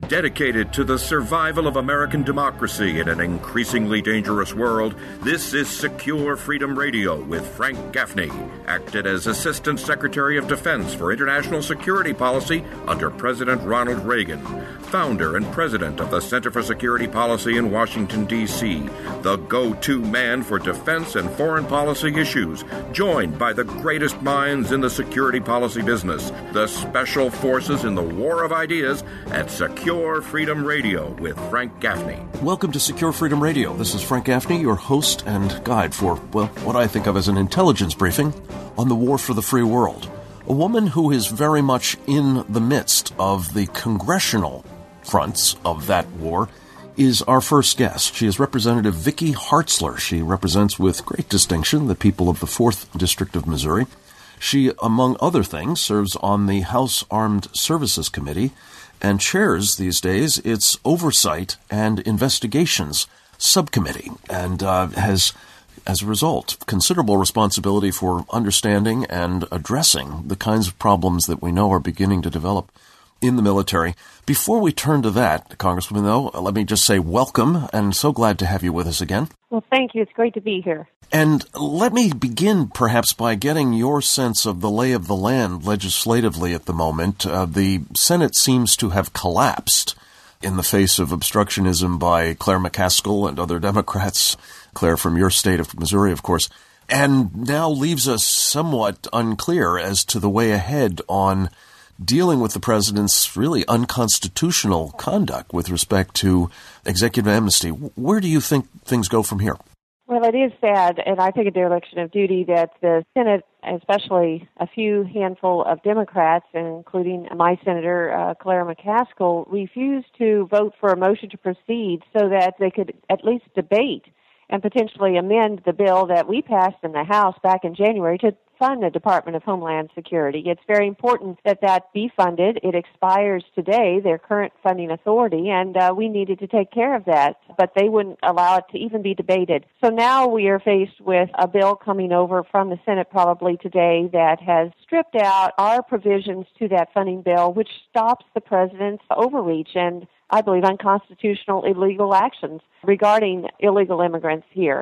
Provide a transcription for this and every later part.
Dedicated to the survival of American democracy in an increasingly dangerous world, this is Secure Freedom Radio with Frank Gaffney, acted as Assistant Secretary of Defense for International Security Policy under President Ronald Reagan, founder and president of the Center for Security Policy in Washington, D.C., the go-to man for defense and foreign policy issues, joined by the greatest minds in the security policy business, the special forces in the war of ideas at Secure Freedom Radio with Frank Gaffney. Welcome to Secure Freedom Radio. This is Frank Gaffney, your host and guide for, what I think of as an intelligence briefing on the war for the free world. A woman who is very much in the midst of the congressional fronts of that war is our first guest. She is Representative Vicky Hartzler. She represents with great distinction the people of the 4th District of Missouri. She, among other things, serves on the House Armed Services Committee and chairs these days its Oversight and Investigations Subcommittee, and has, as a result, considerable responsibility for understanding and addressing the kinds of problems that we know are beginning to develop in the military. Before we turn to that, Congresswoman, though, let me just say welcome, and so glad to have you with us again. Well, thank you. It's great to be here. And let me begin, perhaps, by getting your sense of the lay of the land legislatively at the moment. The Senate seems to have collapsed in the face of obstructionism by Claire McCaskill and other Democrats, Claire from your state of Missouri, of course, and now leaves us somewhat unclear as to the way ahead on dealing with the president's really unconstitutional conduct with respect to executive amnesty. Where do you think things go from here? Well, it is sad, and I think a dereliction of duty that the Senate, especially a few handful of Democrats, including my Senator Claire McCaskill, refused to vote for a motion to proceed so that they could at least debate and potentially amend the bill that we passed in the House back in January to fund the Department of Homeland Security. It's very important that that be funded. It expires today, their current funding authority, and we needed to take care of that, but they wouldn't allow it to even be debated. So now we are faced with a bill coming over from the Senate probably today that has stripped out our provisions to that funding bill, which stops the president's overreach and, I believe, unconstitutional illegal actions regarding illegal immigrants here.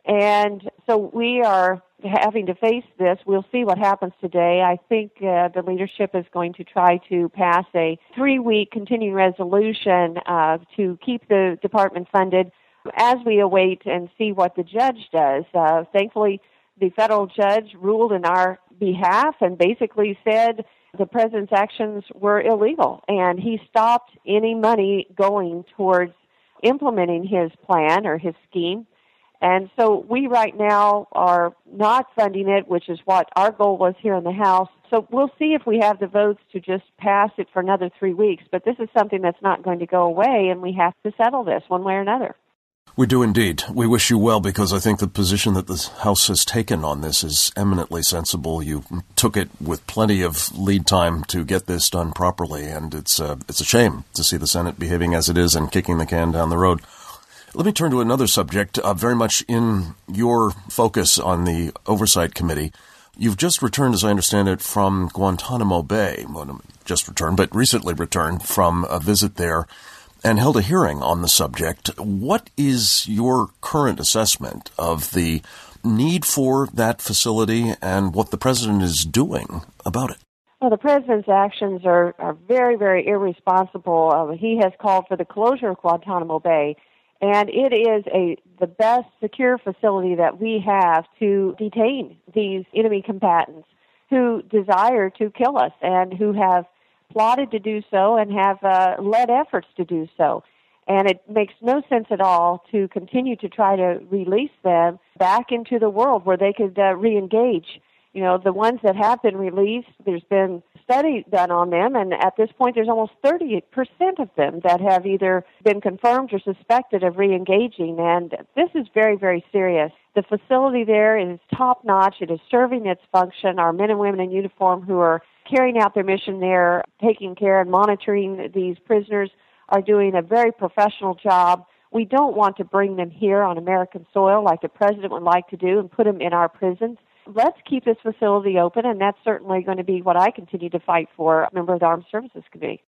And so we are having to face this. We'll see what happens today. I think the leadership is going to try to pass a 3-week continuing resolution to keep the department funded as we await and see what the judge does. Thankfully, the federal judge ruled in our behalf and basically said the president's actions were illegal, and he stopped any money going towards implementing his plan or his scheme. And so we right now are not funding it, which is what our goal was here in the House. So we'll see if we have the votes to just pass it for another 3 weeks. But this is something that's not going to go away, and we have to settle this one way or another. We do indeed. We wish you well, because I think the position that the House has taken on this is eminently sensible. You took it with plenty of lead time to get this done properly, and it's a shame to see the Senate behaving as it is and kicking the can down the road. Let me turn to another subject, very much in your focus on the Oversight Committee. You've just returned, as I understand it, from Guantanamo Bay. Well, just returned, but recently returned from a visit there and held a hearing on the subject. What is your current assessment of the need for that facility and what the president is doing about it? Well, the president's actions are very, very irresponsible. He has called for the closure of Guantanamo Bay. And it is the best secure facility that we have to detain these enemy combatants who desire to kill us and who have plotted to do so and have led efforts to do so. And it makes no sense at all to continue to try to release them back into the world where they could re-engage. You know, the ones that have been released, there's been study done on them, and at this point there's almost 30% of them that have either been confirmed or suspected of re-engaging, and this is very, very serious. The facility there is top-notch. It is serving its function. Our men and women in uniform who are carrying out their mission there, taking care and monitoring these prisoners, are doing a very professional job. We don't want to bring them here on American soil like the president would like to do and put them in our prisons. Let's keep this facility open, and that's certainly going to be what I continue to fight for, a member of the Armed Services Committee.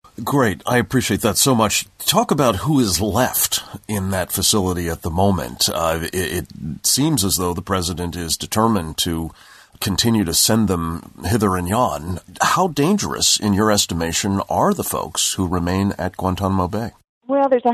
Great. I appreciate that so much. Talk about who is left in that facility at the moment. It seems as though the president is determined to continue to send them hither and yon. How dangerous, in your estimation, are the folks who remain at Guantanamo Bay? Well, there's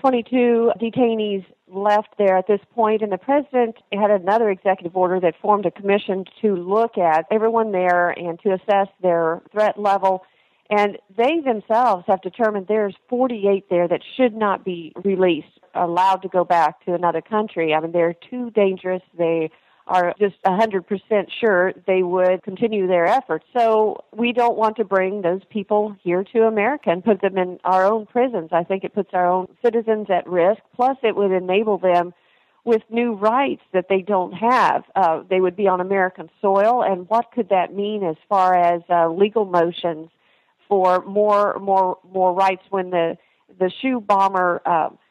122 detainees left there at this point, and the president had another executive order that formed a commission to look at everyone there and to assess their threat level. And they themselves have determined there's 48 there that should not be released, allowed to go back to another country. I mean, they're too dangerous. They are just 100% sure they would continue their efforts. So we don't want to bring those people here to America and put them in our own prisons. I think it puts our own citizens at risk. Plus, it would enable them with new rights that they don't have. They would be on American soil, and what could that mean as far as legal motions for more rights? When the shoe bomber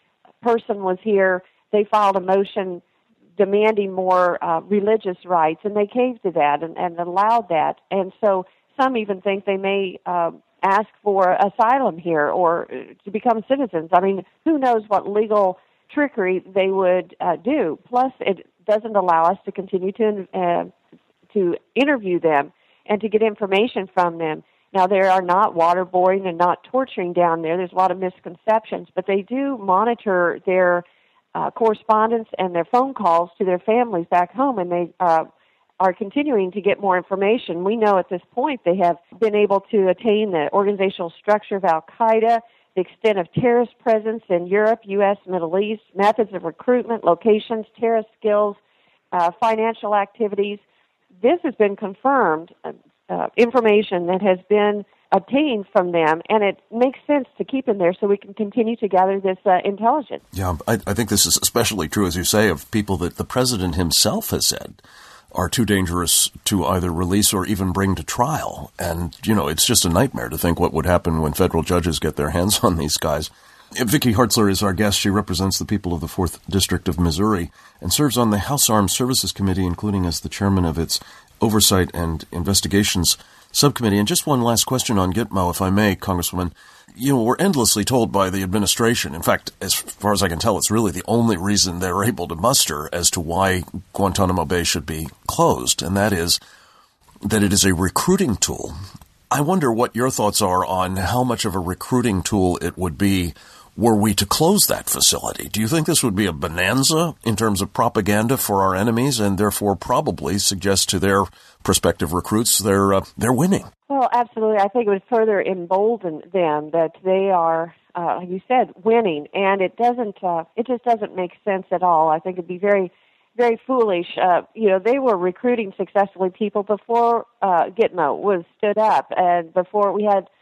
person was here, they filed a motion demanding more religious rights, and they caved to that and allowed that. And so some even think they may ask for asylum here or to become citizens. I mean, who knows what legal trickery they would do. Plus, it doesn't allow us to continue to interview them and to get information from them. Now, they are not waterboarding and not torturing down there. There's a lot of misconceptions, but they do monitor their correspondence and their phone calls to their families back home, and they are continuing to get more information. We know at this point they have been able to attain the organizational structure of Al-Qaeda, the extent of terrorist presence in Europe, U.S., Middle East, methods of recruitment, locations, terrorist skills, financial activities. This has been confirmed. Information that has been obtained from them, and it makes sense to keep them there so we can continue to gather this intelligence. Yeah, I think this is especially true, as you say, of people that the president himself has said are too dangerous to either release or even bring to trial. And, you know, it's just a nightmare to think what would happen when federal judges get their hands on these guys. Vicki Hartzler is our guest. She represents the people of the 4th District of Missouri and serves on the House Armed Services Committee, including as the chairman of its Oversight and Investigations Subcommittee. And just one last question on Gitmo, if I may, Congresswoman. You know, we're endlessly told by the administration, in fact, as far as I can tell, it's really the only reason they're able to muster as to why Guantanamo Bay should be closed, and that is that it is a recruiting tool. I wonder what your thoughts are on how much of a recruiting tool it would be were we to close that facility. Do you think this would be a bonanza in terms of propaganda for our enemies and therefore probably suggest to their prospective recruits they're winning? Well, absolutely. I think it would further embolden them that they are, like you said, winning, and it just doesn't make sense at all. I think it'd be very, very foolish. They were recruiting successfully people before Gitmo was stood up, and before we had,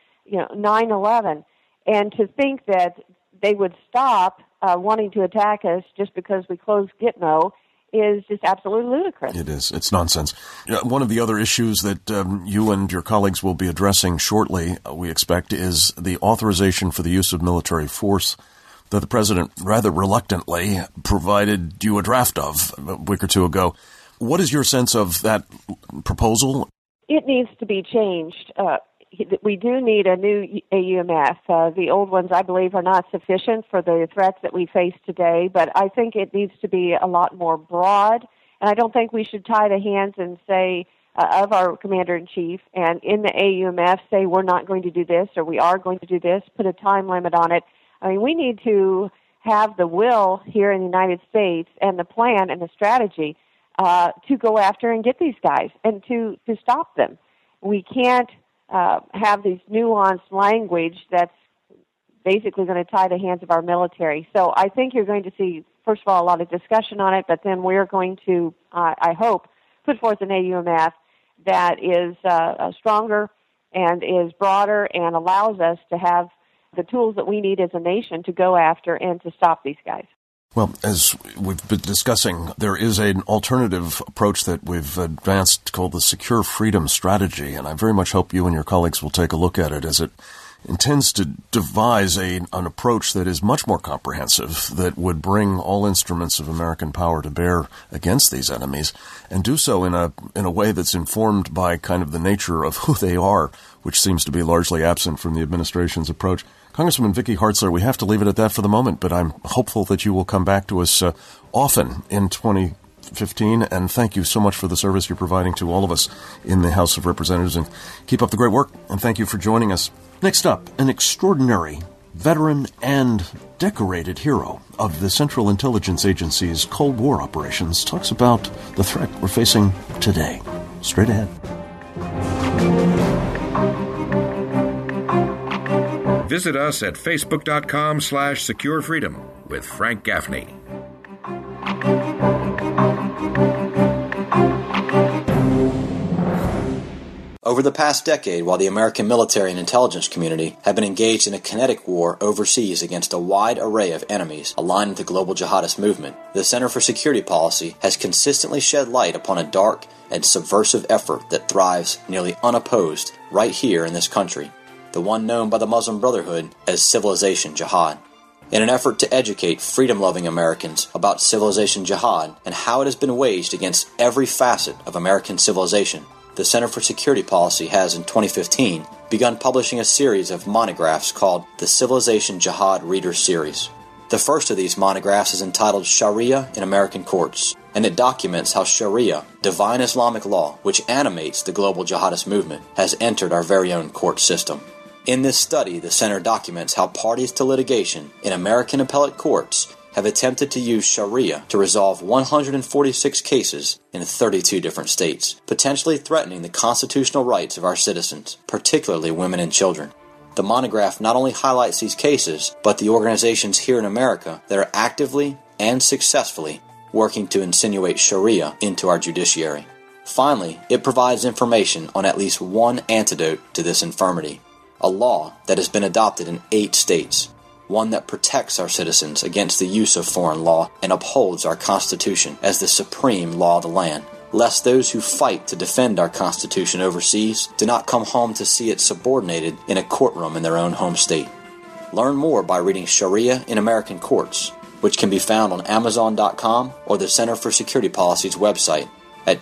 9/11, and to think that they would stop wanting to attack us just because we closed Gitmo is just absolutely ludicrous. It is. It's nonsense. One of the other issues that you and your colleagues will be addressing shortly, we expect, is the authorization for the use of military force that the president rather reluctantly provided you a draft of a week or two ago. What is your sense of that proposal? It needs to be changed. We do need a new AUMF. The old ones, I believe, are not sufficient for the threats that we face today, but I think it needs to be a lot more broad, and I don't think we should tie the hands and say, of our Commander-in-Chief, and in the AUMF say we're not going to do this or we are going to do this, put a time limit on it. I mean, we need to have the will here in the United States and the plan and the strategy to go after and get these guys and to stop them. We can't have these nuanced language that's basically going to tie the hands of our military. So I think you're going to see, first of all, a lot of discussion on it, but then we're going to, I hope, put forth an AUMF that is stronger and is broader and allows us to have the tools that we need as a nation to go after and to stop these guys. Well, as we've been discussing, there is an alternative approach that we've advanced called the Secure Freedom Strategy, and I very much hope you and your colleagues will take a look at it as it intends to devise an approach that is much more comprehensive, that would bring all instruments of American power to bear against these enemies, and do so in a way that's informed by kind of the nature of who they are, which seems to be largely absent from the administration's approach. Congresswoman Vicky Hartzler, we have to leave it at that for the moment, but I'm hopeful that you will come back to us often in 2015, and thank you so much for the service you're providing to all of us in the House of Representatives, and keep up the great work, and thank you for joining us. Next up, an extraordinary veteran and decorated hero of the Central Intelligence Agency's Cold War operations talks about the threat we're facing today. Straight ahead. Visit us at facebook.com/securefreedom with Frank Gaffney. Over the past decade, while the American military and intelligence community have been engaged in a kinetic war overseas against a wide array of enemies aligned with the global jihadist movement, the Center for Security Policy has consistently shed light upon a dark and subversive effort that thrives nearly unopposed right here in this country, the one known by the Muslim Brotherhood as Civilization Jihad. In an effort to educate freedom-loving Americans about Civilization Jihad and how it has been waged against every facet of American civilization, the Center for Security Policy has, in 2015, begun publishing a series of monographs called the Civilization Jihad Reader Series. The first of these monographs is entitled Sharia in American Courts, and it documents how Sharia, divine Islamic law, which animates the global jihadist movement, has entered our very own court system. In this study, the Center documents how parties to litigation in American appellate courts have attempted to use Sharia to resolve 146 cases in 32 different states, potentially threatening the constitutional rights of our citizens, particularly women and children. The monograph not only highlights these cases, but the organizations here in America that are actively and successfully working to insinuate Sharia into our judiciary. Finally, it provides information on at least one antidote to this infirmity, a law that has been adopted in 8 states, one that protects our citizens against the use of foreign law and upholds our Constitution as the supreme law of the land, lest those who fight to defend our Constitution overseas do not come home to see it subordinated in a courtroom in their own home state. Learn more by reading Sharia in American Courts, which can be found on Amazon.com or the Center for Security Policy's website at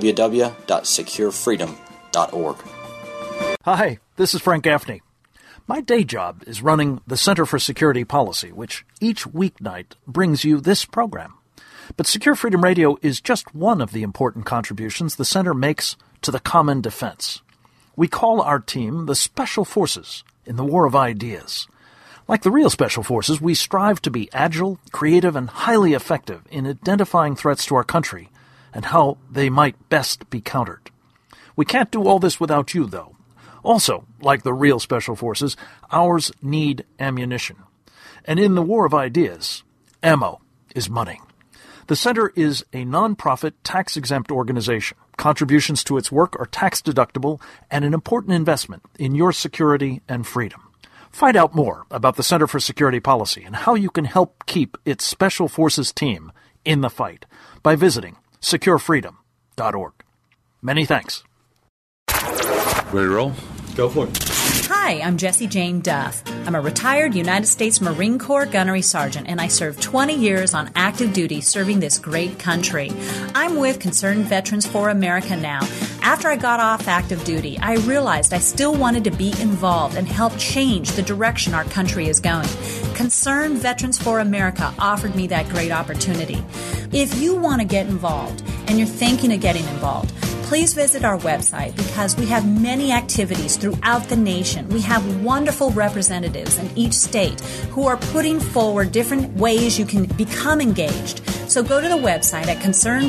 www.securefreedom.org. Hi, this is Frank Gaffney. My day job is running the Center for Security Policy, which each weeknight brings you this program. But Secure Freedom Radio is just one of the important contributions the Center makes to the common defense. We call our team the Special Forces in the War of Ideas. Like the real Special Forces, we strive to be agile, creative, and highly effective in identifying threats to our country and how they might best be countered. We can't do all this without you, though. Also, like the real Special Forces, ours need ammunition. And in the War of Ideas, ammo is money. The Center is a non-profit, tax-exempt organization. Contributions to its work are tax-deductible and an important investment in your security and freedom. Find out more about the Center for Security Policy and how you can help keep its Special Forces team in the fight by visiting securefreedom.org. Many thanks. Ready to roll? Go for it. Hi, I'm Jessie Jane Duff. I'm a retired United States Marine Corps gunnery sergeant, and I served 20 years on active duty serving this great country. I'm with Concerned Veterans for America now. After I got off active duty, I realized I still wanted to be involved and help change the direction our country is going. Concerned Veterans for America offered me that great opportunity. If you want to get involved and you're thinking of getting involved, please visit our website because we have many activities throughout the nation. We have wonderful representatives in each state who are putting forward different ways you can become engaged. So go to the website at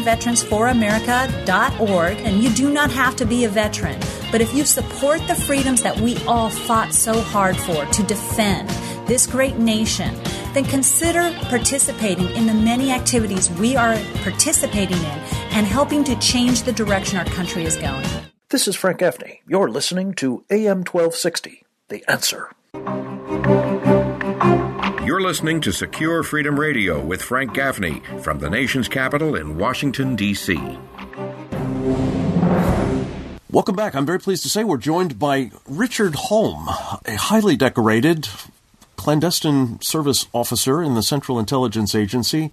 concernedveteransforamerica.org, and you do not have to be a veteran. But if you support the freedoms that we all fought so hard for to defend this great nation, then consider participating in the many activities we are participating in and helping to change the direction our country is going. This is Frank Gaffney. You're listening to AM 1260, The Answer. You're listening to Secure Freedom Radio with Frank Gaffney from the nation's capital in Washington, D.C. Welcome back. I'm very pleased to say we're joined by Richard Holm, a highly decorated clandestine service officer in the Central Intelligence Agency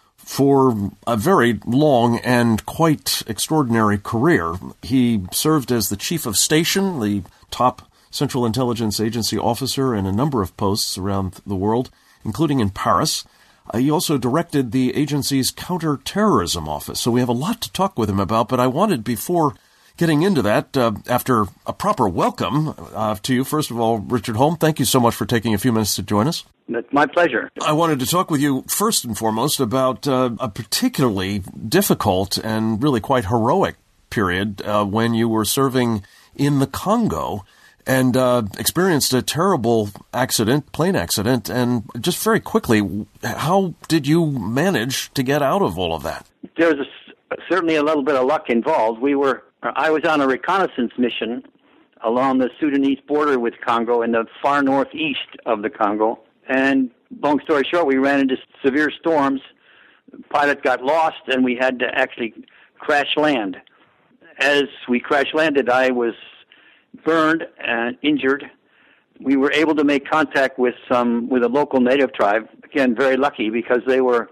for a very long and quite extraordinary career. He served as the chief of station, the top Central Intelligence Agency officer in a number of posts around the world, including in Paris. He also directed the agency's counterterrorism office. So we have a lot to talk with him about, but I wanted, before getting into that, after a proper welcome to you, first of all, Richard Holm, thank you so much for taking a few minutes to join us. It's my pleasure. I wanted to talk with you first and foremost about a particularly difficult and really quite heroic period when you were serving in the Congo and experienced a terrible plane accident. And just very quickly, how did you manage to get out of all of that? There was certainly a little bit of luck involved. I was on a reconnaissance mission along the Sudanese border with Congo in the far northeast of the Congo. And long story short, we ran into severe storms. The pilot got lost, and we had to actually crash land. As we crash landed, I was burned and injured. We were able to make contact with a local native tribe. Again, very lucky, because they were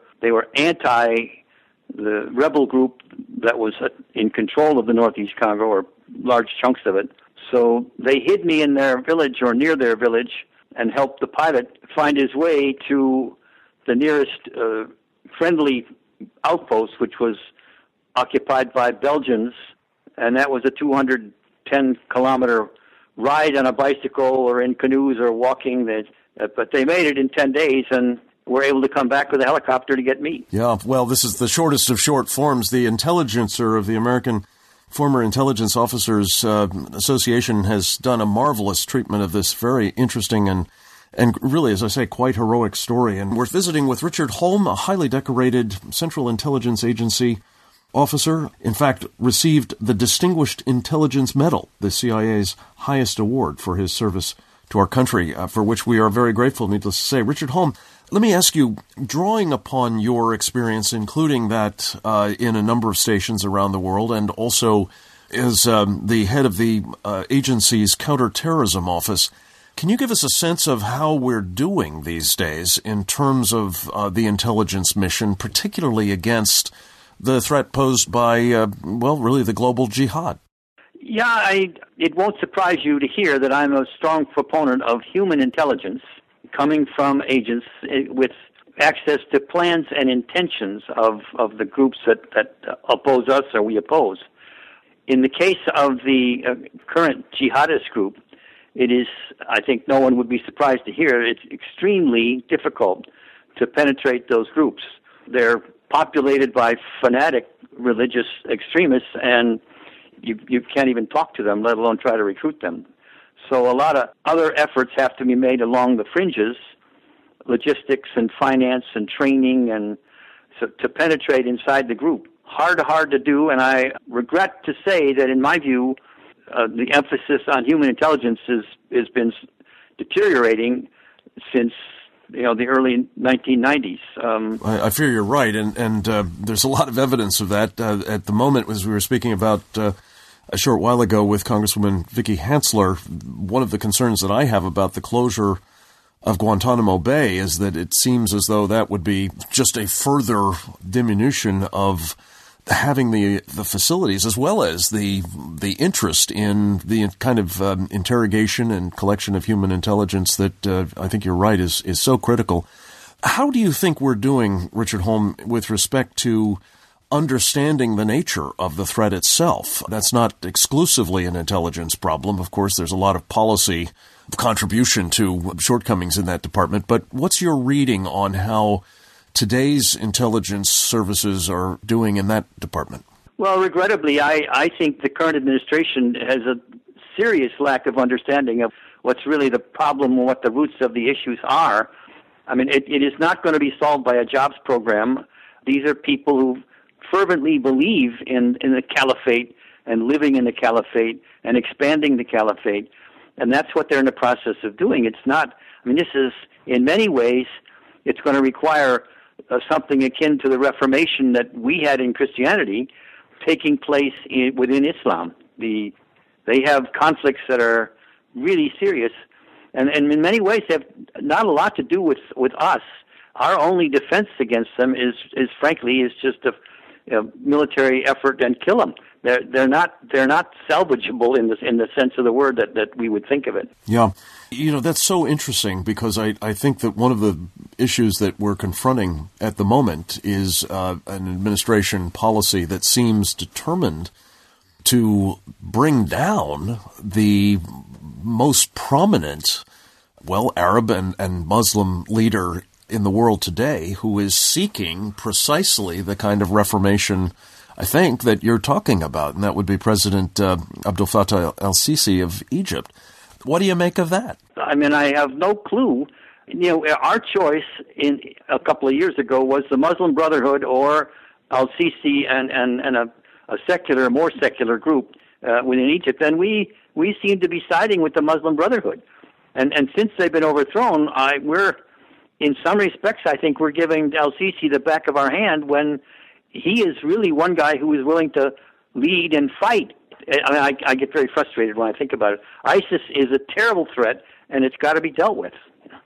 anti the rebel group that was in control of the northeast Congo, or large chunks of it. So they hid me in their village or near their village and helped the pilot find his way to the nearest friendly outpost, which was occupied by Belgians, and that was a 210-kilometer ride on a bicycle or in canoes or walking. But they made it in 10 days, and were able to come back with a helicopter to get me. Yeah, well, this is the shortest of short forms. The Intelligencer of the American Former Intelligence Officers Association has done a marvelous treatment of this very interesting and really, as I say, quite heroic story. And we're visiting with Richard Holm, a highly decorated Central Intelligence Agency officer, in fact, received the Distinguished Intelligence Medal, the CIA's highest award for his service to our country, for which we are very grateful, needless to say. Richard Holm, let me ask you, drawing upon your experience, including that in a number of stations around the world, and also as the head of the agency's counterterrorism office, can you give us a sense of how we're doing these days in terms of the intelligence mission, particularly against the threat posed by, really the global jihad? Yeah, it won't surprise you to hear that I'm a strong proponent of human intelligence coming from agents with access to plans and intentions of the groups that oppose us or we oppose. In the case of the current jihadist group, it is, I think no one would be surprised to hear, it's extremely difficult to penetrate those groups. They're populated by fanatic religious extremists, and you can't even talk to them, let alone try to recruit them. So a lot of other efforts have to be made along the fringes, logistics and finance and training, and so to penetrate inside the group. Hard to do, and I regret to say that in my view, the emphasis on human intelligence has been deteriorating since the early 1990s. I fear you're right, and there's a lot of evidence of that. At the moment, as we were speaking about a short while ago with Congresswoman Vicki Hansler, one of the concerns that I have about the closure of Guantanamo Bay is that it seems as though that would be just a further diminution of having the facilities, as well as the interest in the kind of interrogation and collection of human intelligence that I think you're right is so critical. How do you think we're doing, Richard Holm, with respect to understanding the nature of the threat itself? That's not exclusively an intelligence problem. Of course, there's a lot of policy contribution to shortcomings in that department. But what's your reading on how today's intelligence services are doing in that department? Well, regrettably, I think the current administration has a serious lack of understanding of what's really the problem and what the roots of the issues are. I mean, it is not going to be solved by a jobs program. These are people who fervently believe in the caliphate and living in the caliphate and expanding the caliphate, and that's what they're in the process of doing. It's not, this is, in many ways, it's going to require something akin to the Reformation that we had in Christianity taking place within Islam. The They have conflicts that are really serious, and in many ways have not a lot to do with us. Our only defense against them is frankly just a military effort and kill them. They're not salvageable in the sense of the word that we would think of it. Yeah. That's so interesting because I think that one of the issues that we're confronting at the moment is an administration policy that seems determined to bring down the most prominent, Arab and Muslim leader in the world today who is seeking precisely the kind of reformation, I think, that you're talking about, and that would be President Abdel Fattah el-Sisi of Egypt. What do you make of that? I mean, I have no clue. Our choice in a couple of years ago was the Muslim Brotherhood or al-Sisi and a more secular group within Egypt, and we seem to be siding with the Muslim Brotherhood. And since they've been overthrown, we're in some respects, I think we're giving al-Sisi the back of our hand when he is really one guy who is willing to lead and fight. I get very frustrated when I think about it. ISIS is a terrible threat, and it's got to be dealt with.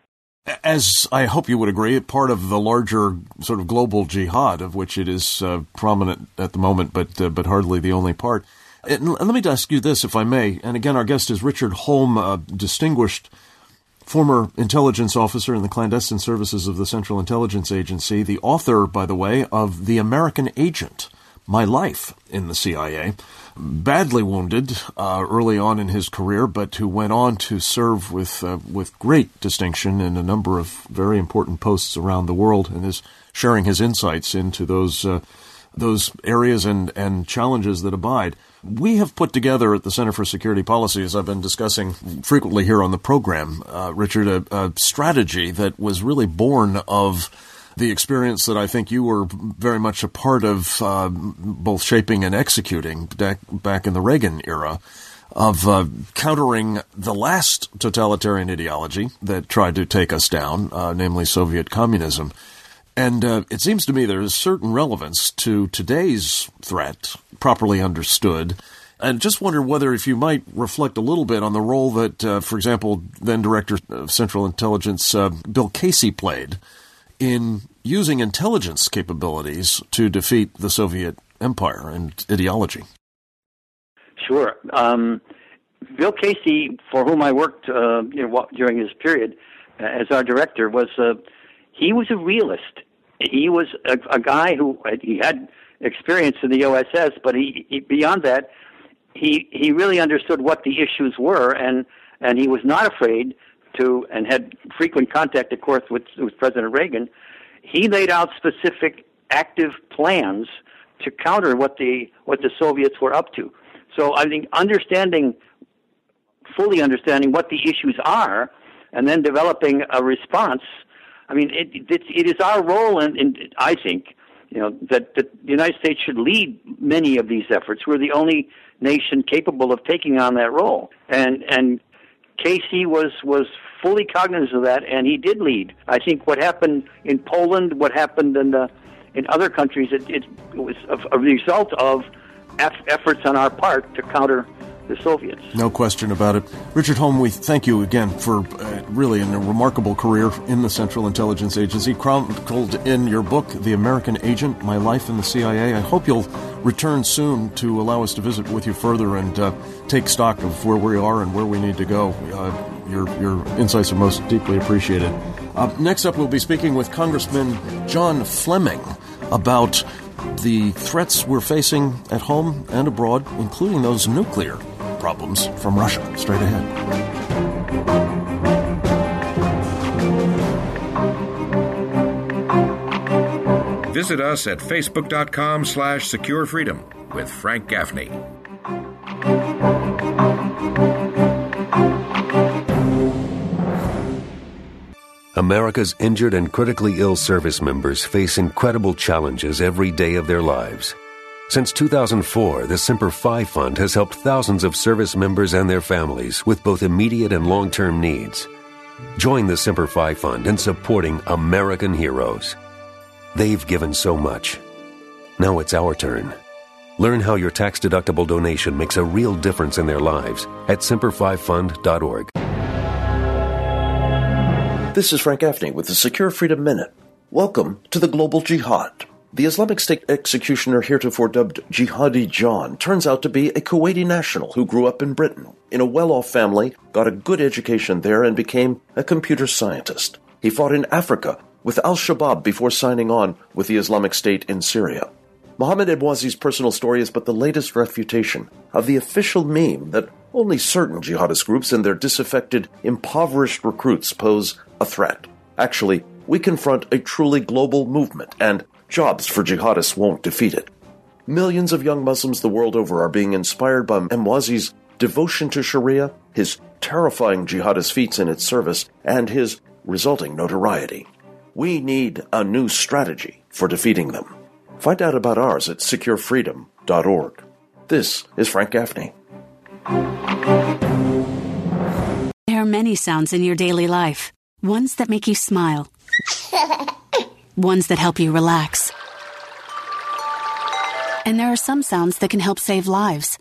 As I hope you would agree, part of the larger sort of global jihad, of which it is prominent at the moment, but hardly the only part. And let me ask you this, if I may. And again, our guest is Richard Holm, a distinguished former intelligence officer in the clandestine services of the Central Intelligence Agency, the author, by the way, of The American Agent, My Life in the CIA, badly wounded early on in his career, but who went on to serve with great distinction in a number of very important posts around the world, and is sharing his insights into those areas and challenges that abide. We have put together at the Center for Security Policy, as I've been discussing frequently here on the program, Richard, a strategy that was really born of the experience that I think you were very much a part of, both shaping and executing back in the Reagan era, of countering the last totalitarian ideology that tried to take us down, namely Soviet communism. And it seems to me there is certain relevance to today's threat, properly understood. And just wonder whether if you might reflect a little bit on the role that, for example, then Director of Central Intelligence Bill Casey played in using intelligence capabilities to defeat the Soviet empire and ideology. Sure. Bill Casey, for whom I worked during his period as our director, he was a realist. He was a guy who he had experience in the OSS, but he beyond that, he really understood what the issues were, and he was not afraid to, and had frequent contact, of course, with President Reagan. He laid out specific active plans to counter what the Soviets were up to. So I think fully understanding what the issues are, and then developing a response. I mean, it is our role, and I think, that the United States should lead many of these efforts. We're the only nation capable of taking on that role. And Casey was fully cognizant of that, and he did lead. I think what happened in Poland, what happened in other countries, it was a result of efforts on our part to counter the Soviets. No question about it. Richard Holm, we thank you again for really a remarkable career in the Central Intelligence Agency, chronicled in your book, The American Agent, My Life in the CIA. I hope you'll return soon to allow us to visit with you further and take stock of where we are and where we need to go. Your insights are most deeply appreciated. Next up, we'll be speaking with Congressman John Fleming about the threats we're facing at home and abroad, including those nuclear problems from Russia. Straight ahead. Visit us at facebook.com/securefreedom with Frank Gaffney. America's injured and critically ill service members face incredible challenges every day of their lives. Since 2004, the Semper Fi Fund has helped thousands of service members and their families with both immediate and long-term needs. Join the Semper Fi Fund in supporting American heroes. They've given so much. Now it's our turn. Learn how your tax-deductible donation makes a real difference in their lives at Semper5Fund.org. This is Frank Gaffney with the Secure Freedom Minute. Welcome to the Global Jihad. The Islamic State executioner heretofore dubbed Jihadi John turns out to be a Kuwaiti national who grew up in Britain, in a well-off family, got a good education there, and became a computer scientist. He fought in Africa with al-Shabaab before signing on with the Islamic State in Syria. Mohammed Emwazi's personal story is but the latest refutation of the official meme that only certain jihadist groups and their disaffected, impoverished recruits pose a threat. Actually, we confront a truly global movement, and jobs for jihadists won't defeat it. Millions of young Muslims the world over are being inspired by Emwazi's devotion to Sharia, his terrifying jihadist feats in its service, and his resulting notoriety. We need a new strategy for defeating them. Find out about ours at securefreedom.org. This is Frank Gaffney. There are many sounds in your daily life. Ones that make you smile. Ones that help you relax. And there are some sounds that can help save lives.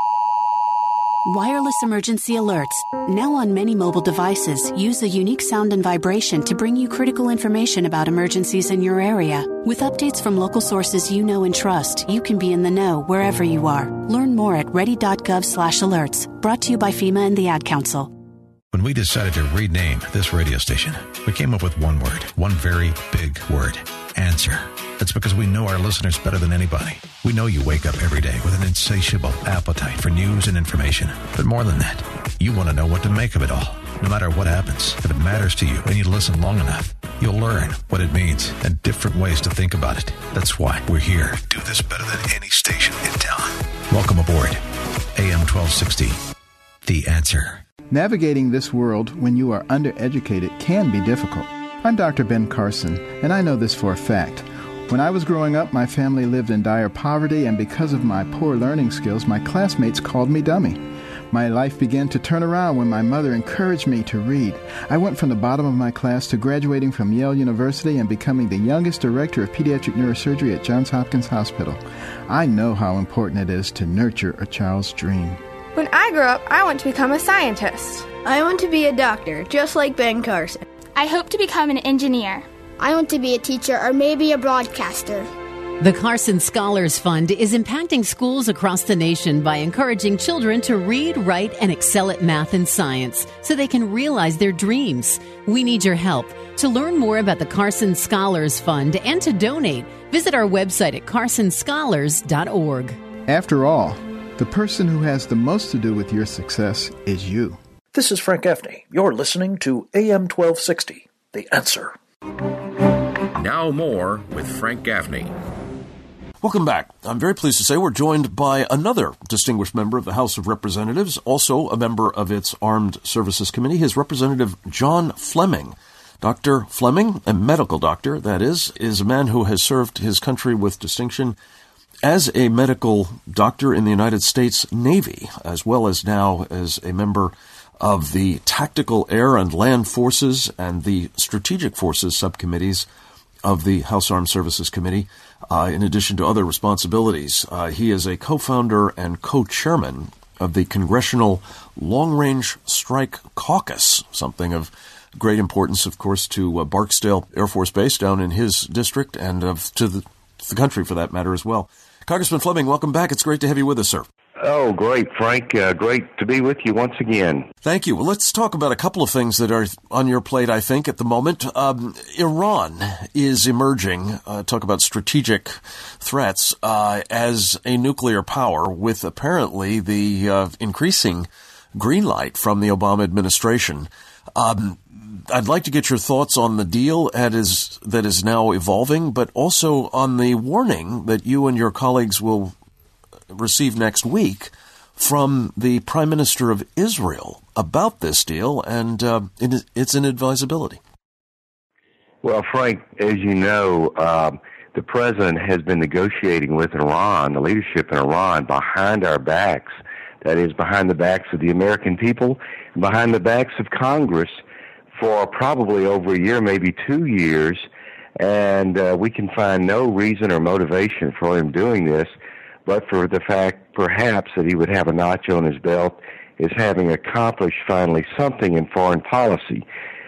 Wireless emergency alerts, now on many mobile devices, use a unique sound and vibration to bring you critical information about emergencies in your area. With updates from local sources you know and trust, you can be in the know wherever you are. Learn more at ready.gov/alerts. Brought to you by FEMA and the Ad Council. When we decided to rename this radio station, we came up with one word, one very big word, answer. That's because we know our listeners better than anybody. We know you wake up every day with an insatiable appetite for news and information. But more than that, you want to know what to make of it all. No matter what happens, if it matters to you and you listen long enough, you'll learn what it means and different ways to think about it. That's why we're here to do this better than any station in town. Welcome aboard AM 1260, The Answer. Navigating this world when you are undereducated can be difficult. I'm Dr. Ben Carson, and I know this for a fact. When I was growing up, my family lived in dire poverty, and because of my poor learning skills, my classmates called me dummy. My life began to turn around when my mother encouraged me to read. I went from the bottom of my class to graduating from Yale University and becoming the youngest director of pediatric neurosurgery at Johns Hopkins Hospital. I know how important it is to nurture a child's dream. When I grow up, I want to become a scientist. I want to be a doctor, just like Ben Carson. I hope to become an engineer. I want to be a teacher or maybe a broadcaster. The Carson Scholars Fund is impacting schools across the nation by encouraging children to read, write, and excel at math and science so they can realize their dreams. We need your help. To learn more about the Carson Scholars Fund and to donate, visit our website at carsonscholars.org. After all, the person who has the most to do with your success is you. This is Frank Gaffney. You're listening to AM 1260, The Answer. Now more with Frank Gaffney. Welcome back. I'm very pleased to say we're joined by another distinguished member of the House of Representatives, also a member of its Armed Services Committee, his Representative John Fleming. Dr. Fleming, a medical doctor, that is a man who has served his country with distinction as a medical doctor in the United States Navy, as well as now as a member of the Tactical Air and Land Forces and the Strategic Forces subcommittees of the House Armed Services Committee, in addition to other responsibilities. He is a co-founder and co-chairman of the Congressional Long Range Strike Caucus, something of great importance, of course, to Barksdale Air Force Base down in his district and to the country, for that matter, as well. Congressman Fleming, welcome back. It's great to have you with us, sir. Oh, great, Frank. Great to be with you once again. Thank you. Well, let's talk about a couple of things that are on your plate, I think, at the moment. Iran is emerging, talk about strategic threats, as a nuclear power with apparently the increasing green light from the Obama administration. I'd like to get your thoughts on the deal that is now evolving, but also on the warning that you and your colleagues will receive next week from the Prime Minister of Israel about this deal and its inadvisability. Well, Frank, as you know, the president has been negotiating with Iran, the leadership in Iran, behind our backs. That is, behind the backs of the American people, and behind the backs of Congress for probably over a year, maybe 2 years. And we can find no reason or motivation for him doing this but for the fact perhaps that he would have a notch on his belt as having accomplished finally something in foreign policy.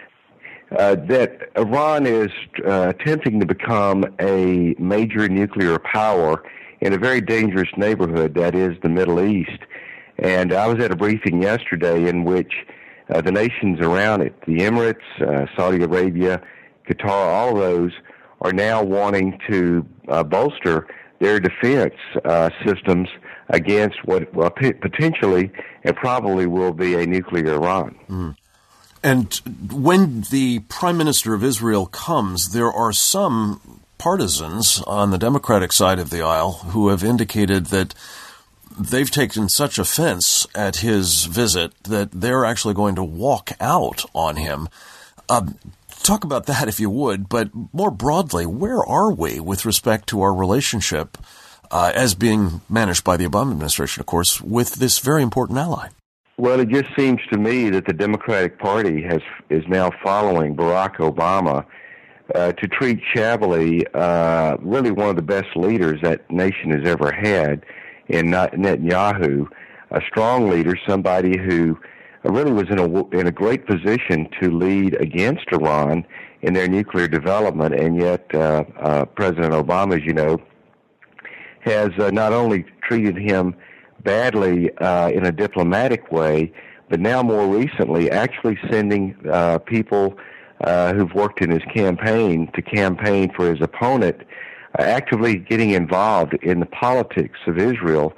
That Iran is attempting to become a major nuclear power in a very dangerous neighborhood, that is the Middle East. And I was at a briefing yesterday in which the nations around it, the Emirates, Saudi Arabia, Qatar, all of those are now wanting to bolster their defense systems against what potentially and probably will be a nuclear Iran. Mm. And when the Prime Minister of Israel comes, there are some partisans on the Democratic side of the aisle who have indicated that they've taken such offense at his visit that they're actually going to walk out on him. Talk about that if you would, but more broadly, where are we with respect to our relationship as being managed by the Obama administration, of course, with this very important ally? Well, it just seems to me that the Democratic Party is now following Barack Obama to treat shabbily really one of the best leaders that nation has ever had in Netanyahu, a strong leader, somebody who really was in a great position to lead against Iran in their nuclear development, and yet President Obama, as you know, has not only treated him badly in a diplomatic way, but now more recently actually sending people who've worked in his campaign to campaign for his opponent, actively getting involved in the politics of Israel.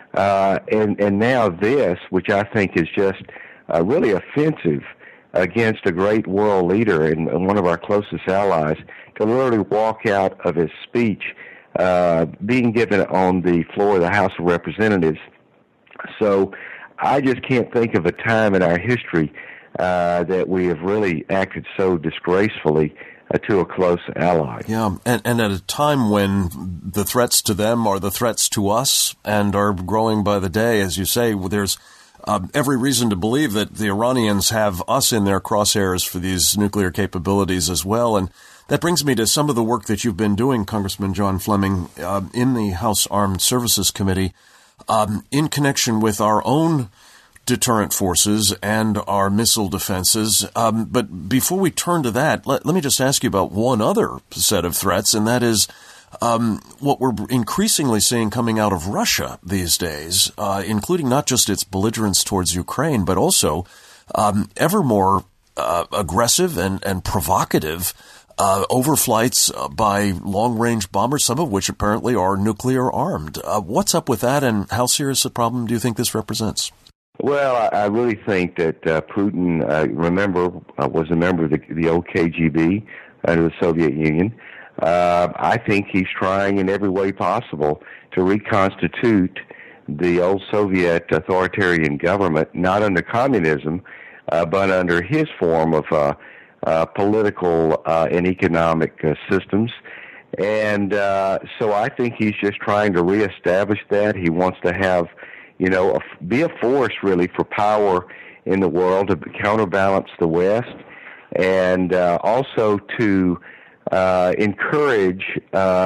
And now this, which I think is just really offensive against a great world leader and one of our closest allies, to literally walk out of his speech being given on the floor of the House of Representatives. So I just can't think of a time in our history that we have really acted so disgracefully to a close ally. Yeah, and at a time when the threats to them are the threats to us and are growing by the day, as you say, there's every reason to believe that the Iranians have us in their crosshairs for these nuclear capabilities as well. And that brings me to some of the work that you've been doing, Congressman John Fleming, in the House Armed Services Committee, in connection with our own deterrent forces and our missile defenses. But before we turn to that, let me just ask you about one other set of threats, and that is what we're increasingly seeing coming out of Russia these days, including not just its belligerence towards Ukraine, but also ever more aggressive and provocative overflights by long-range bombers, some of which apparently are nuclear-armed. What's up with that, and how serious a problem do you think this represents? Well, I really think that Putin, was a member of the old KGB under the Soviet Union. I think he's trying in every way possible to reconstitute the old Soviet authoritarian government, not under communism, but under his form of political and economic systems. And so I think he's just trying to reestablish that. He wants to have, be a force really for power in the world to counterbalance the West, and also to encourage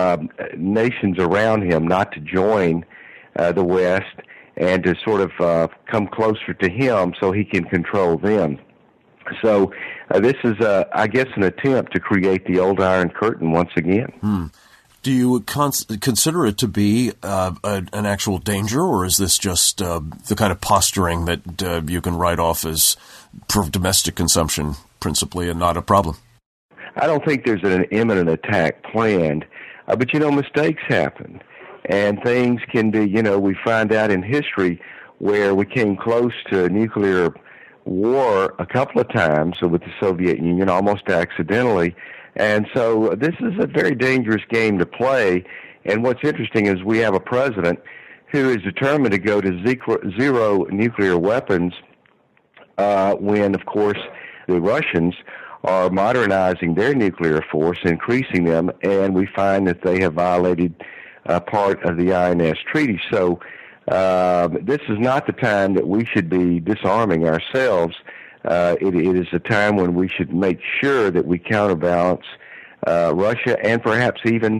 nations around him not to join the West and to sort of come closer to him so he can control them. So this is, I guess, an attempt to create the old Iron Curtain once again. Do you consider it to be an actual danger, or is this just the kind of posturing that you can write off as for domestic consumption principally and not a problem? I don't think there's an imminent attack planned, but, mistakes happen, and things can be, we find out in history where we came close to nuclear war a couple of times with the Soviet Union, almost accidentally. And so this is a very dangerous game to play. And what's interesting is we have a president who is determined to go to zero nuclear weapons when, of course, the Russians are modernizing their nuclear force, increasing them, and we find that they have violated part of the INS Treaty. So this is not the time that we should be disarming ourselves. It is a time when we should make sure that we counterbalance Russia and perhaps even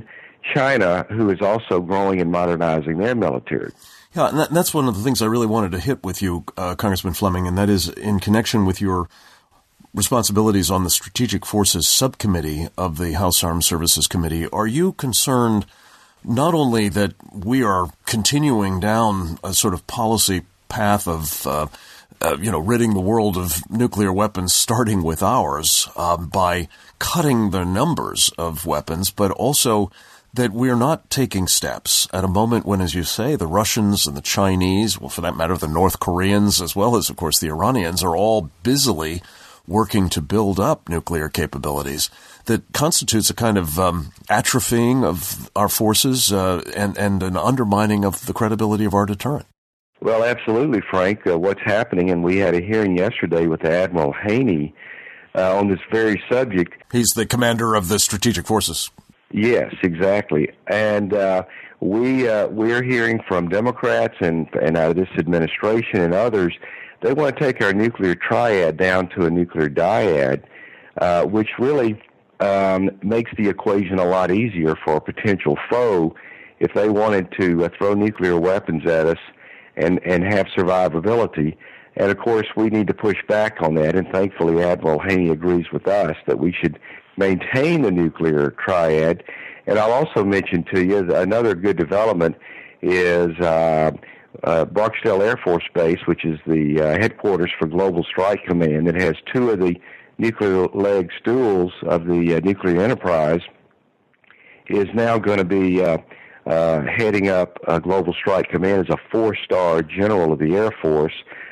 China, who is also growing and modernizing their military. Yeah, and that's one of the things I really wanted to hit with you, Congressman Fleming, and that is in connection with your responsibilities on the Strategic Forces Subcommittee of the House Armed Services Committee. Are you concerned not only that we are continuing down a sort of policy path of ridding the world of nuclear weapons, starting with ours, by cutting the numbers of weapons, but also that we're not taking steps at a moment when, as you say, the Russians and the Chinese, well, for that matter, the North Koreans, as well as, of course, the Iranians, are all busily working to build up nuclear capabilities. That constitutes a kind of atrophying of our forces and an undermining of the credibility of our deterrent. Well, absolutely, Frank. What's happening, and we had a hearing yesterday with Admiral Haney on this very subject. He's the commander of the Strategic Forces. Yes, exactly. And we're hearing from Democrats and out of this administration and others, they want to take our nuclear triad down to a nuclear dyad, which really makes the equation a lot easier for a potential foe if they wanted to throw nuclear weapons at us and have survivability. And, of course, we need to push back on that, and thankfully Admiral Haney agrees with us that we should maintain the nuclear triad. And I'll also mention to you another good development is Barksdale Air Force Base, which is the headquarters for Global Strike Command, that has two of the nuclear leg stools of the nuclear enterprise, is now going to be heading up Global Strike Command as a 4-star general of the Air Force.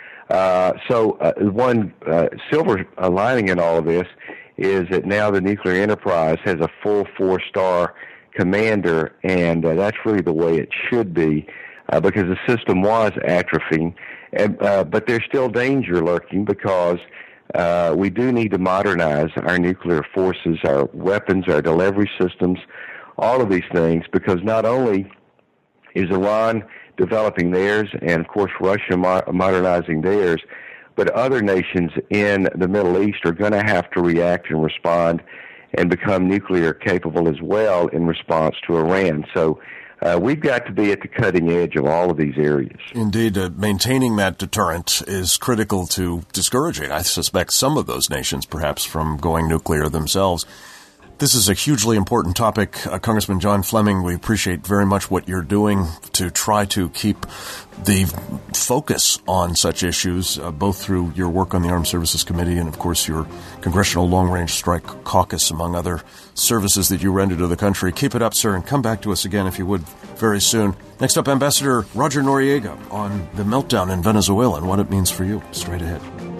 So one silver lining in all of this is that now the nuclear enterprise has a full 4-star commander, and that's really the way it should be because the system was atrophying. But there's still danger lurking because we do need to modernize our nuclear forces, our weapons, our delivery systems, all of these things, because not only is Iran developing theirs and, of course, Russia modernizing theirs, but other nations in the Middle East are going to have to react and respond and become nuclear capable as well in response to Iran. So we've got to be at the cutting edge of all of these areas. Indeed, maintaining that deterrent is critical to discouraging, I suspect, some of those nations perhaps from going nuclear themselves. This is a hugely important topic. Congressman John Fleming, we appreciate very much what you're doing to try to keep the focus on such issues, both through your work on the Armed Services Committee and, of course, your Congressional Long Range Strike Caucus, among other services that you render to the country. Keep it up, sir, and come back to us again, if you would, very soon. Next up, Ambassador Roger Noriega on the meltdown in Venezuela and what it means for you. Straight ahead.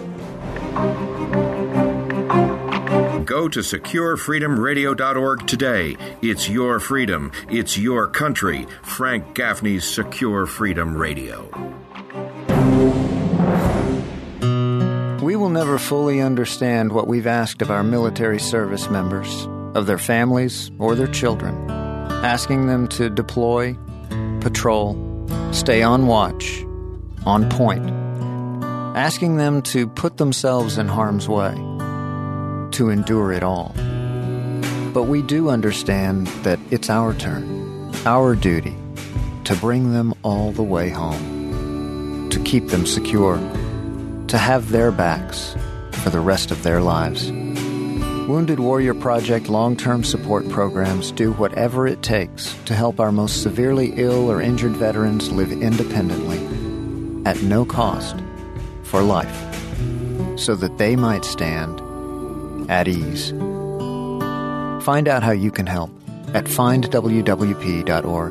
Go to SecureFreedomRadio.org today. It's your freedom. It's your country. Frank Gaffney's Secure Freedom Radio. We will never fully understand what we've asked of our military service members, of their families or their children, asking them to deploy, patrol, stay on watch, on point, asking them to put themselves in harm's way, to endure it all. But we do understand that it's our turn, our duty, to bring them all the way home, to keep them secure, to have their backs for the rest of their lives. Wounded Warrior Project long-term support programs do whatever it takes to help our most severely ill or injured veterans live independently, at no cost, for life, so that they might stand at ease. Find out how you can help at findwwp.org.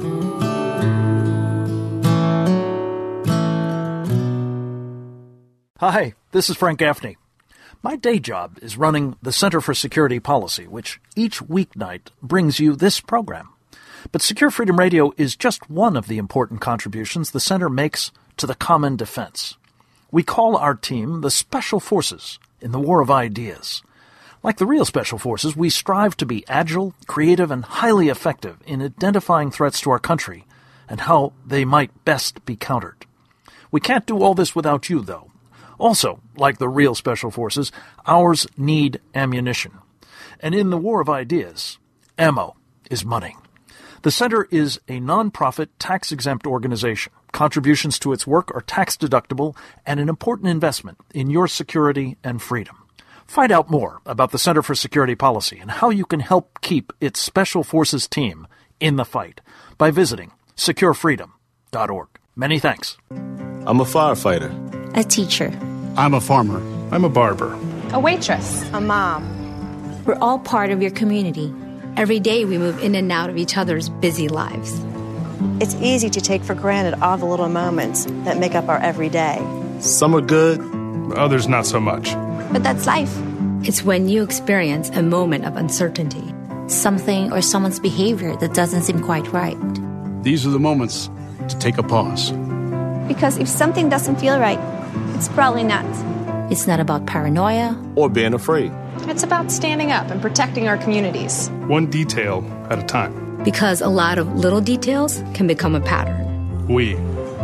Hi, this is Frank Gaffney. My day job is running the Center for Security Policy, which each weeknight brings you this program. But Secure Freedom Radio is just one of the important contributions the Center makes to the common defense. We call our team the Special Forces in the War of Ideas. Like the real Special Forces, we strive to be agile, creative, and highly effective in identifying threats to our country and how they might best be countered. We can't do all this without you, though. Also, like the real Special Forces, ours need ammunition. And in the War of Ideas, ammo is money. The Center is a nonprofit, tax-exempt organization. Contributions to its work are tax-deductible and an important investment in your security and freedom. Find out more about the Center for Security Policy and how you can help keep its Special Forces team in the fight by visiting securefreedom.org. Many thanks. I'm a firefighter. A teacher. I'm a farmer. I'm a barber. A waitress. A mom. We're all part of your community. Every day we move in and out of each other's busy lives. It's easy to take for granted all the little moments that make up our everyday. Some are good, others not so much. But that's life. It's when you experience a moment of uncertainty. Something or someone's behavior that doesn't seem quite right. These are the moments to take a pause. Because if something doesn't feel right, it's probably not. It's not about paranoia or being afraid. It's about standing up and protecting our communities. One detail at a time. Because a lot of little details can become a pattern. We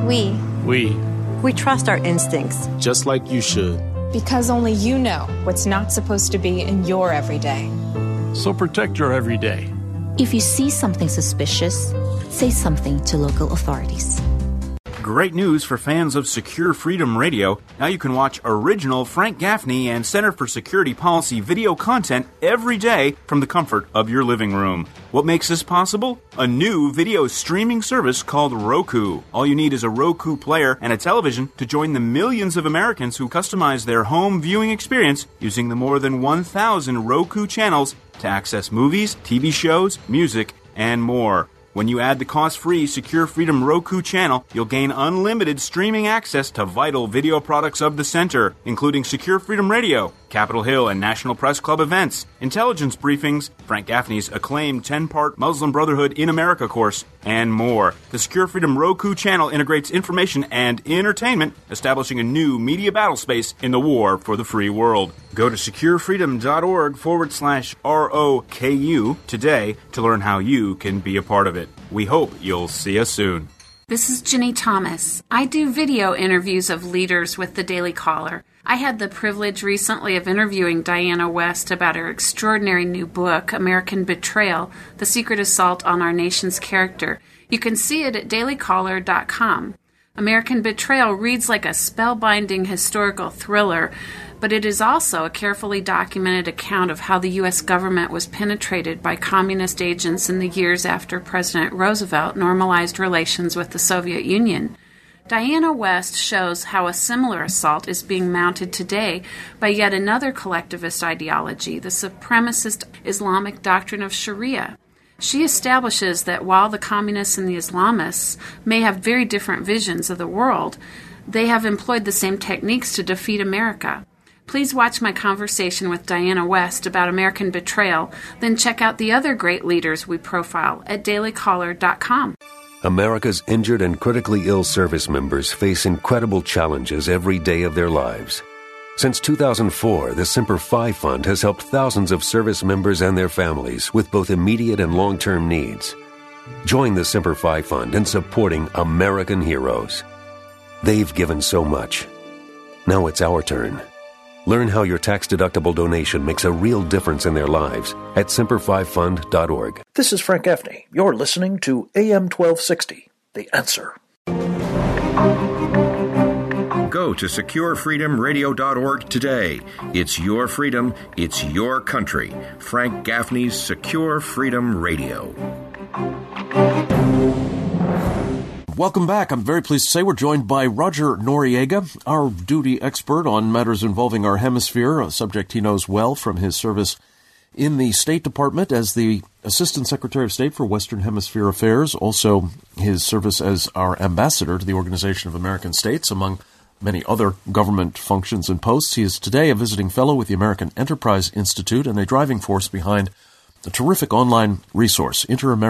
trust our instincts. Just like you should. Because only you know what's not supposed to be in your everyday. So protect your everyday. If you see something suspicious, say something to local authorities. Great news for fans of Secure Freedom Radio. Now you can watch original Frank Gaffney and Center for Security Policy video content every day from the comfort of your living room. What makes this possible? A new video streaming service called Roku. All you need is a Roku player and a television to join the millions of Americans who customize their home viewing experience using the more than 1,000 Roku channels to access movies, TV shows, music, and more. When you add the cost-free Secure Freedom Roku channel, you'll gain unlimited streaming access to vital video products of the Center, including Secure Freedom Radio, Capitol Hill and National Press Club events, intelligence briefings, Frank Gaffney's acclaimed 10-part Muslim Brotherhood in America course, and more. The Secure Freedom Roku channel integrates information and entertainment, establishing a new media battle space in the war for the free world. Go to securefreedom.org/ROKU today to learn how you can be a part of it. We hope you'll see us soon. This is Jenny Thomas. I do video interviews of leaders with the Daily Caller. I had the privilege recently of interviewing Diana West about her extraordinary new book, American Betrayal, The Secret Assault on Our Nation's Character. You can see it at dailycaller.com. American Betrayal reads like a spellbinding historical thriller, but it is also a carefully documented account of how the U.S. government was penetrated by communist agents in the years after President Roosevelt normalized relations with the Soviet Union. Diana West shows how a similar assault is being mounted today by yet another collectivist ideology, the supremacist Islamic doctrine of Sharia. She establishes that while the communists and the Islamists may have very different visions of the world, they have employed the same techniques to defeat America. Please watch my conversation with Diana West about American Betrayal, then check out the other great leaders we profile at dailycaller.com. America's injured and critically ill service members face incredible challenges every day of their lives. Since 2004, the Semper Fi Fund has helped thousands of service members and their families with both immediate and long-term needs. Join the Semper Fi Fund in supporting American heroes. They've given so much. Now it's our turn. Learn how your tax-deductible donation makes a real difference in their lives at semper5fund.org. This is Frank Gaffney. You're listening to AM 1260, The Answer. Go to securefreedomradio.org today. It's your freedom. It's your country. Frank Gaffney's Secure Freedom Radio. Welcome back. I'm very pleased to say we're joined by Roger Noriega, our duty expert on matters involving our hemisphere, a subject he knows well from his service in the State Department as the Assistant Secretary of State for Western Hemisphere Affairs, also his service as our ambassador to the Organization of American States, among many other government functions and posts. He is today a visiting fellow with the American Enterprise Institute and a driving force behind the terrific online resource,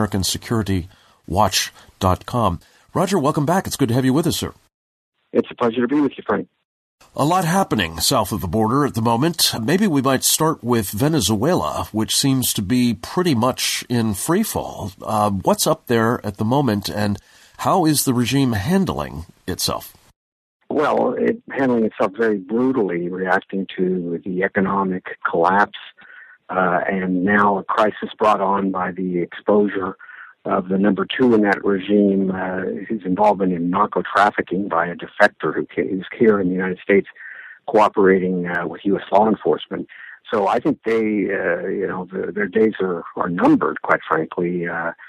InterAmericanSecurityWatch.com. Roger, welcome back. It's good to have you with us, sir. It's a pleasure to be with you, Frank. A lot happening south of the border at the moment. Maybe we might start with Venezuela, which seems to be pretty much in free fall. What's up there at the moment, and how is the regime handling itself? Well, handling itself very brutally, reacting to the economic collapse and now a crisis brought on by the exposure of the number two in that regime, his involvement in narco-trafficking by a defector who's here in the United States cooperating with U.S. law enforcement. So I think their days are numbered, quite frankly,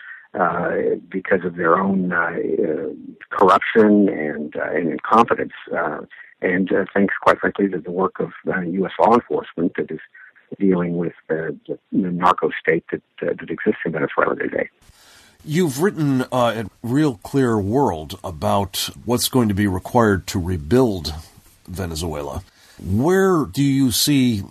because of their own corruption and incompetence. And thanks, quite frankly, to the work of U.S. law enforcement that is dealing with the narco state that exists in Venezuela today. You've written at Real Clear World about what's going to be required to rebuild Venezuela. Where do you see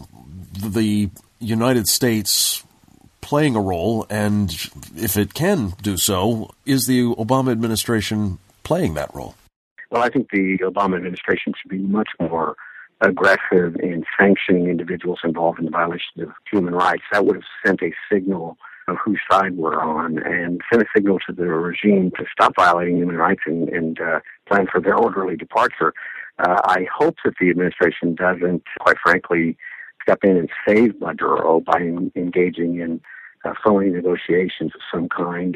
the United States playing a role, and if it can do so, is the Obama administration playing that role? Well, I think the Obama administration should be much more aggressive in sanctioning individuals involved in the violation of human rights. That would have sent a signal of whose side we're on and sent a signal to the regime to stop violating human rights and plan for their orderly departure. I hope that the administration doesn't, quite frankly, step in and save Maduro by engaging in phony negotiations of some kind.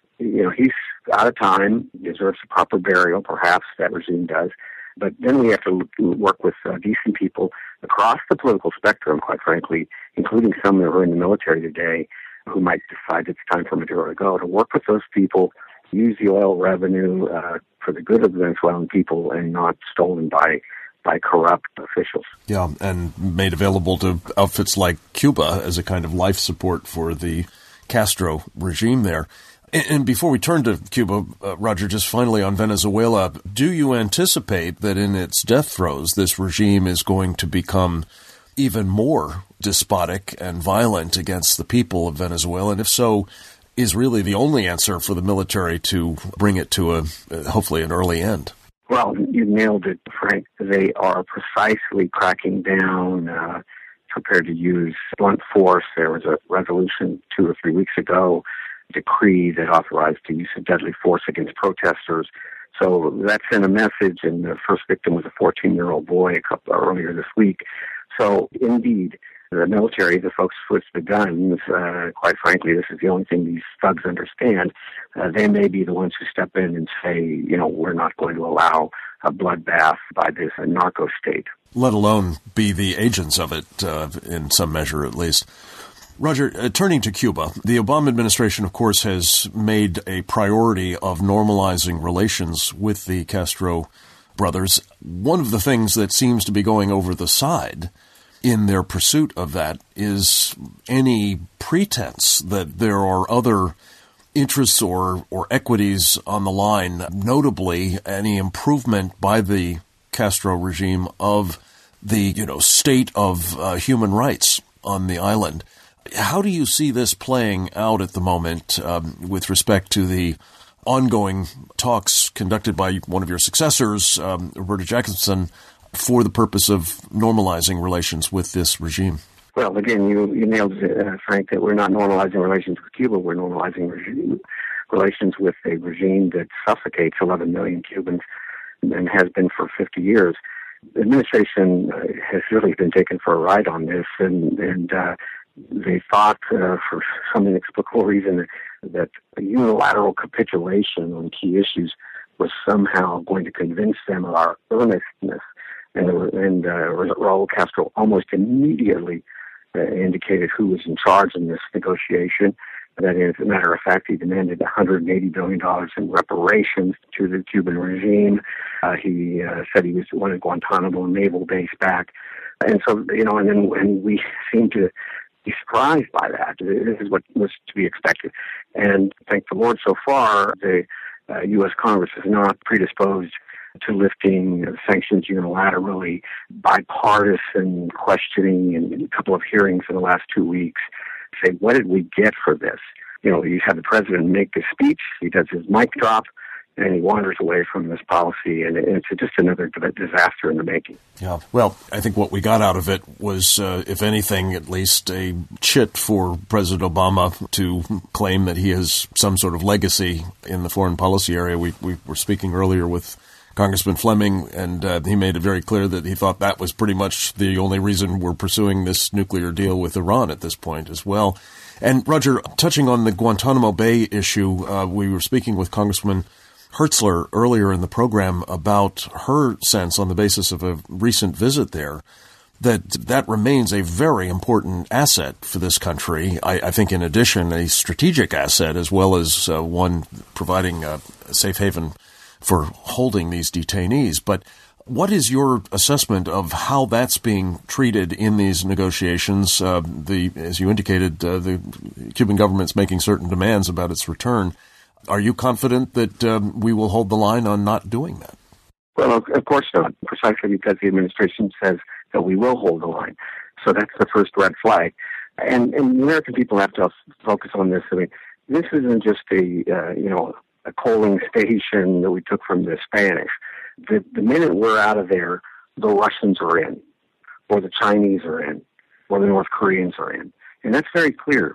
He's out of time, deserves a proper burial, perhaps, that regime does. But then we have to work with decent people across the political spectrum, quite frankly, including some that are in the military today who might decide it's time for Maduro to go, to work with those people, use the oil revenue for the good of the Venezuelan people and not stolen by corrupt officials. Yeah, and made available to outfits like Cuba as a kind of life support for the Castro regime there. And before we turn to Cuba, Roger, just finally on Venezuela, do you anticipate that in its death throes, this regime is going to become even more despotic and violent against the people of Venezuela? And if so, is really the only answer for the military to bring it to hopefully an early end? Well, you nailed it, Frank. They are precisely cracking down, prepared to use blunt force. There was a resolution 2 or 3 weeks ago, decree that authorized the use of deadly force against protesters. So that sent a message, and the first victim was a 14-year-old boy earlier this week. So indeed, the military, the folks who switch the guns, quite frankly, this is the only thing these thugs understand. They may be the ones who step in and say, we're not going to allow a bloodbath by this narco state. Let alone be the agents of it, in some measure at least. Roger, turning to Cuba, the Obama administration, of course, has made a priority of normalizing relations with the Castro brothers. One of the things that seems to be going over the side in their pursuit of that is any pretense that there are other interests or equities on the line, notably any improvement by the Castro regime of the state of human rights on the island. How do you see this playing out at the moment with respect to the ongoing talks conducted by one of your successors, Roberta Jacobson, for the purpose of normalizing relations with this regime? Well, again, you nailed it, Frank, that we're not normalizing relations with Cuba. We're normalizing relations with a regime that suffocates 11 million Cubans and has been for 50 years. The administration has really been taken for a ride on this, and they thought, for some inexplicable reason, that a unilateral capitulation on key issues was somehow going to convince them of our earnestness. And Raul Castro almost immediately indicated who was in charge in this negotiation. That is, as a matter of fact, he demanded $180 billion in reparations to the Cuban regime. He said he wanted Guantanamo naval base back. And so, and we seem to be surprised by that. This is what was to be expected. And thank the Lord, so far, the U.S. Congress is not predisposed to lifting sanctions unilaterally. Bipartisan questioning and a couple of hearings in the last 2 weeks say, what did we get for this? You have the president make a speech, he does his mic drop, and he wanders away from this policy, and it's just another disaster in the making. Yeah, well, I think what we got out of it was, if anything, at least a chit for President Obama to claim that he has some sort of legacy in the foreign policy area. We were speaking earlier with Congressman Fleming, and he made it very clear that he thought that was pretty much the only reason we're pursuing this nuclear deal with Iran at this point as well. And, Roger, touching on the Guantanamo Bay issue, we were speaking with Congresswoman Hertzler earlier in the program about her sense, on the basis of a recent visit there, that remains a very important asset for this country. I think, in addition, a strategic asset, as well as one providing a safe haven for holding these detainees. But what is your assessment of how that's being treated in these negotiations? As you indicated, the Cuban government's making certain demands about its return. Are you confident that we will hold the line on not doing that? Well, of course not, precisely because the administration says that we will hold the line. So that's the first red flag. And the American people have to focus on this. I mean, this isn't just a coaling station that we took from the Spanish. The minute we're out of there, the Russians are in, or the Chinese are in, or the North Koreans are in. And that's very clear.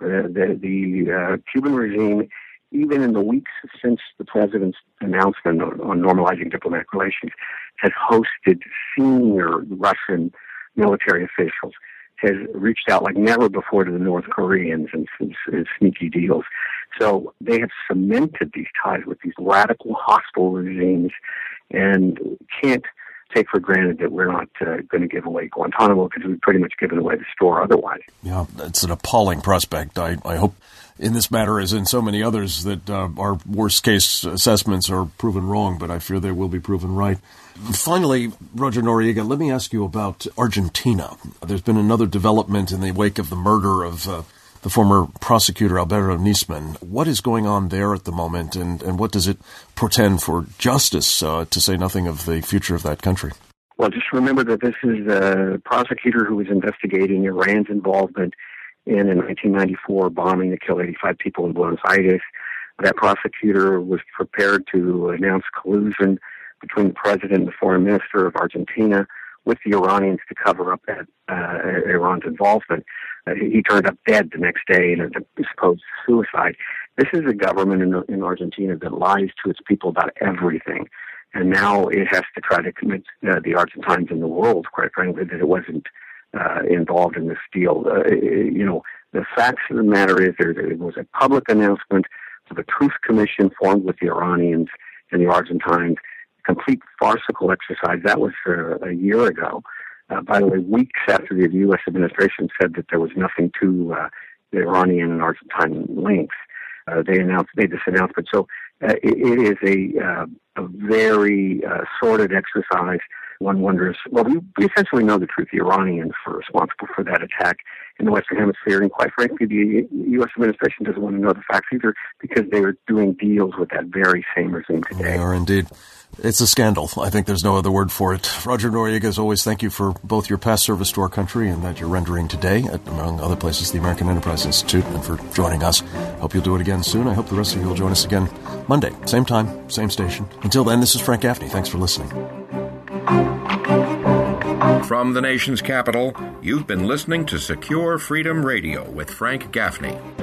The Cuban regime, even in the weeks since the president's announcement on normalizing diplomatic relations, has hosted senior Russian military officials, has reached out like never before to the North Koreans and sneaky deals. So they have cemented these ties with these radical, hostile regimes, and can't take for granted that we're not going to give away Guantanamo, because we've pretty much given away the store otherwise. Yeah, it's an appalling prospect. I hope in this matter, as in so many others, that our worst-case assessments are proven wrong, but I fear they will be proven right. Finally, Roger Noriega, let me ask you about Argentina. There's been another development in the wake of the murder of the former prosecutor Alberto Nisman. What is going on there at the moment, and what does it portend for justice, to say nothing of the future of that country? Well, just remember that this is a prosecutor who was investigating Iran's involvement in a 1994 bombing that killed 85 people in Buenos Aires. That prosecutor was prepared to announce collusion between the president and the foreign minister of Argentina with the Iranians to cover up that Iran's involvement. He turned up dead the next day in a supposed suicide. This is a government in Argentina that lies to its people about everything. And now it has to try to convince the Argentines and the world, quite frankly, that it wasn't involved in this deal. The facts of the matter is there was a public announcement of a truth commission formed with the Iranians and the Argentines. Complete farcical exercise. That was a year ago. By the way, weeks after the U.S. administration said that there was nothing to the Iranian and Argentine links, they made this announcement. So it is a very sordid exercise. One wonders, well, we essentially know the truth. The Iranians were responsible for that attack in the Western Hemisphere, and quite frankly, the U.S. administration doesn't want to know the facts either, because they are doing deals with that very same regime today. They are indeed. It's a scandal. I think there's no other word for it. Roger Noriega, as always, thank you for both your past service to our country and that you're rendering today at, among other places, the American Enterprise Institute, and for joining us. Hope you'll do it again soon. I hope the rest of you will join us again Monday, same time, same station. Until then, this is Frank Gaffney. Thanks for listening. From the nation's capital, you've been listening to Secure Freedom Radio with Frank Gaffney.